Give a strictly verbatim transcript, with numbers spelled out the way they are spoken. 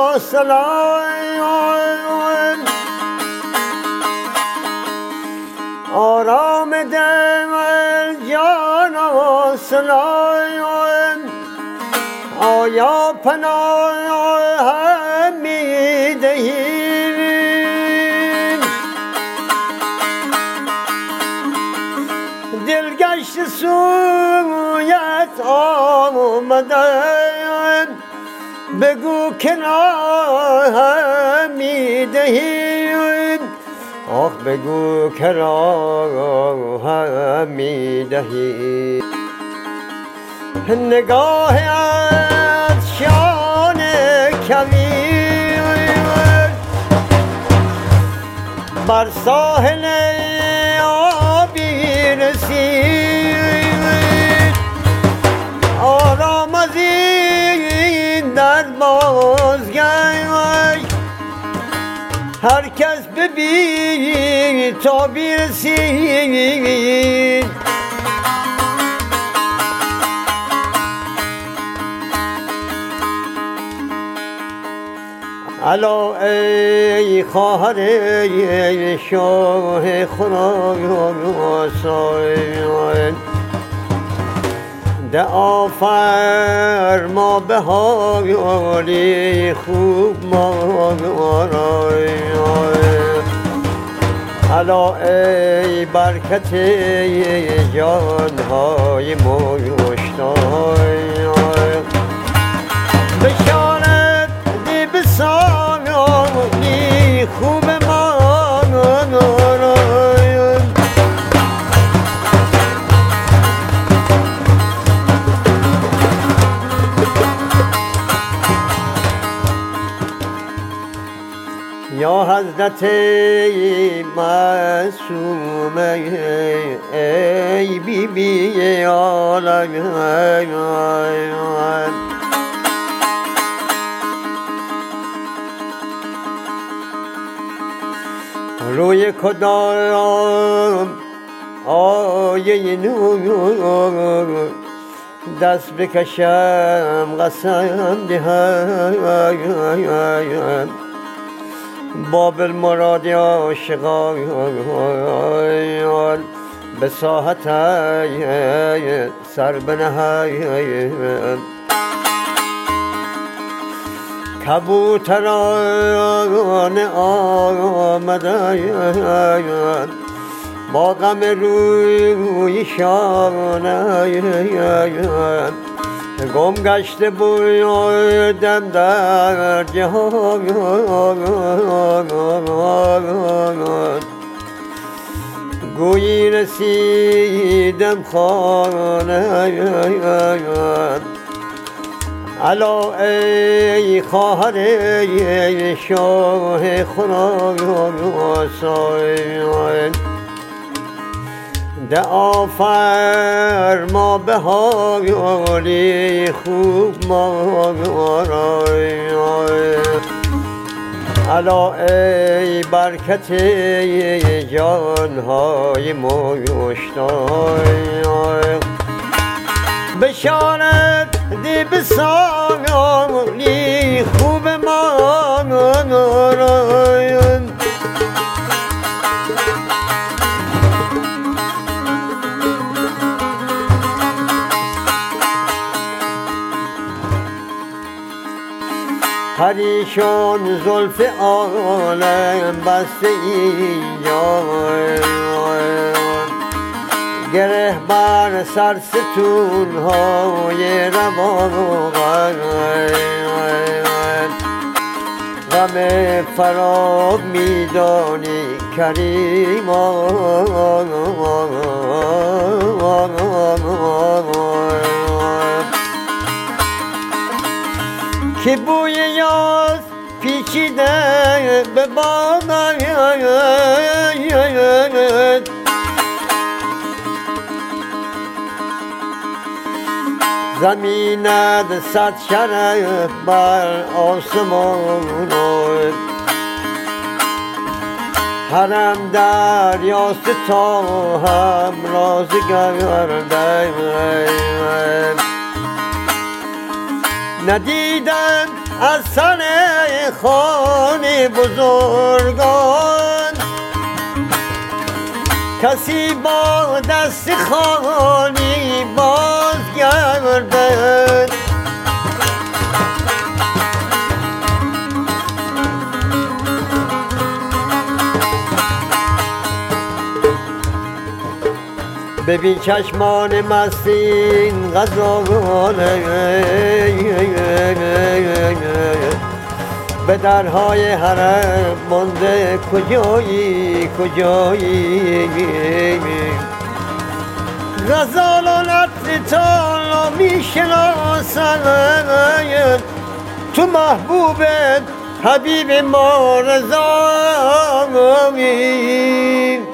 سلام آرام دل جان و سلام آیا پناه می دهیم دلگشت سویت آمدن بگو که راه می دهیم آخ بگو که راه می دهیم نگاهت شان کویر بر ساحل آبی رسید آرام از این در بازگشت هر کس ببین تا برسید الا ای خواهر ای شاه خراسان دعا فرما به حالی خوب ما را الا ای برکت جانهای مشتاق بشارت دی بسانی خوب ما را یا حضرت معصوم ای بی بی عالم روی کدام آیه نور دست بکشم قسم دهم باب المراد عاشقان به ساحت سر بنهم کبوتران آمدن با غم رویشان گم گشته بودم در جهان گویی رسیدم خانه الا ای خواهر ای شاه خراسان دعا فرما به حالی خوب ما را الا ای برکت جانهای مشتاق بشارت دی بسانی خوب ما را پریشان زلف عالم بسته اینجا گره بر سر ستون های روان غم فراب میدانی کریم که بوی یاس پیچیده به باغ زمینت صد شرف بر آسمان حرم دریاست تا هم راز گردن ندیدم از سر خانه بزرگان کسی با دست خالی بازگردد. ببین چشمان مستین غزالانه به درهای حرم مانده کجایی کجایی غزالانت تا میشناسن تو محبوب حبیب ما رضایی.